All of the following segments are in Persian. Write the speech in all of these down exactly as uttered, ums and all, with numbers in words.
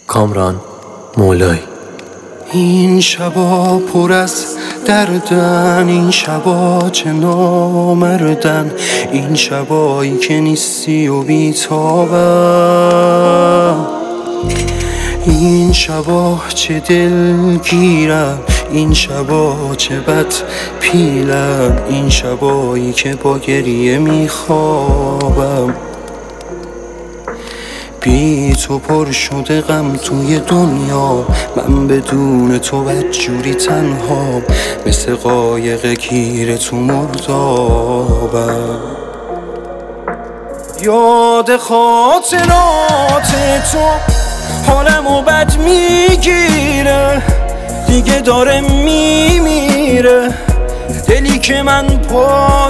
کامران مولایی. این شبا پر از دردن، این شبا چه نامردن، این شبایی که نیستی و بیتابم، این شبا چه دلگیرم، این شبا چه بد پیلم، این شبایی که با گریه میخوابم. بی تو پر شده غم توی دنیا، من بدون تو بدجوری تنها، مثل قایق گیر تو مردابم. یاد خاطرات تو حالمو بد میگیره، دیگه داره میمیره دلی که من پا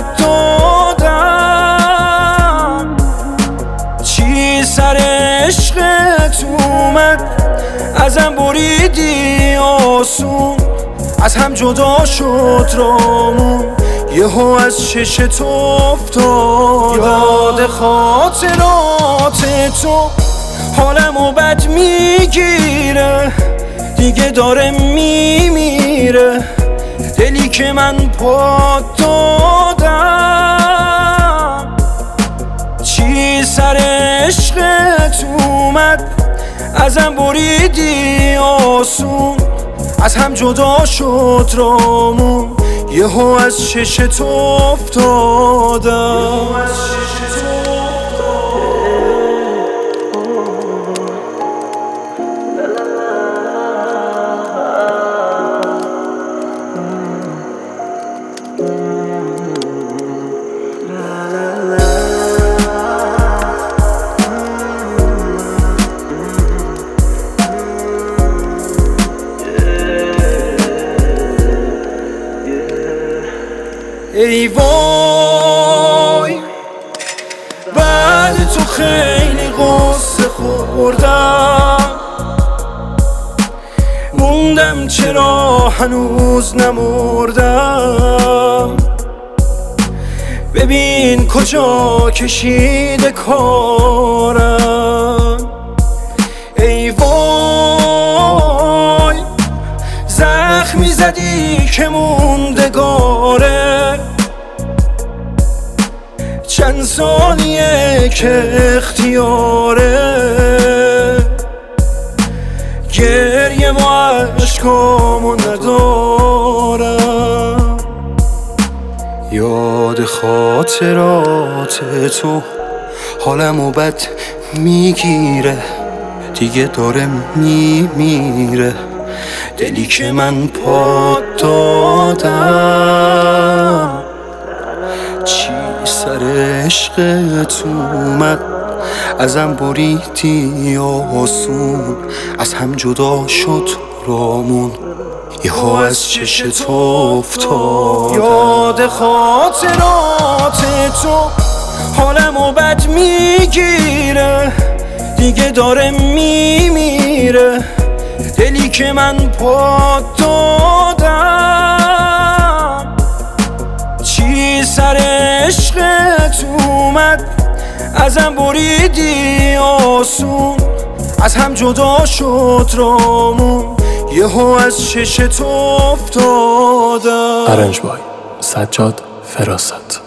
دادم. چی سر عشقت اومد، ازم بریدی آسون، از هم جدا شد رامون، یهو از چشت افتادم. یاد خاطرات تو حالمو بد میگیره، دیگه داره میمیره دلی که من پا دادم. چی سر عشقت اومد، ازم بریدی آسون، از هم جدا شد رامون، یهو از چشت افتادم. ای وای بعد تو خیلی غصه خوردم، موندم چرا هنوز نمردم. ببین کجا کشیده کارم. ای وای زخمی زدی که موندگاره، چند ثانیه که اختیاره، گریه و عشقامو ندارم. یاد خاطرات تو حالمو بد میگیره، دیگه داره میمیره دلی که من پا دادم. چی سر عشقت اومد، ازم بریدی آسون، از هم جدا شد رامون، یهو از چشت افتادم. یاد خاطرات تو حالمو بد میگیره، دیگه داره میمیره دلی که من پا دادم. چی سر عشقت اومد، ازم بریدی آسون، از هم جدا شد رامون، یهو از چشت افتادم. آرنج بای سجاد فراست.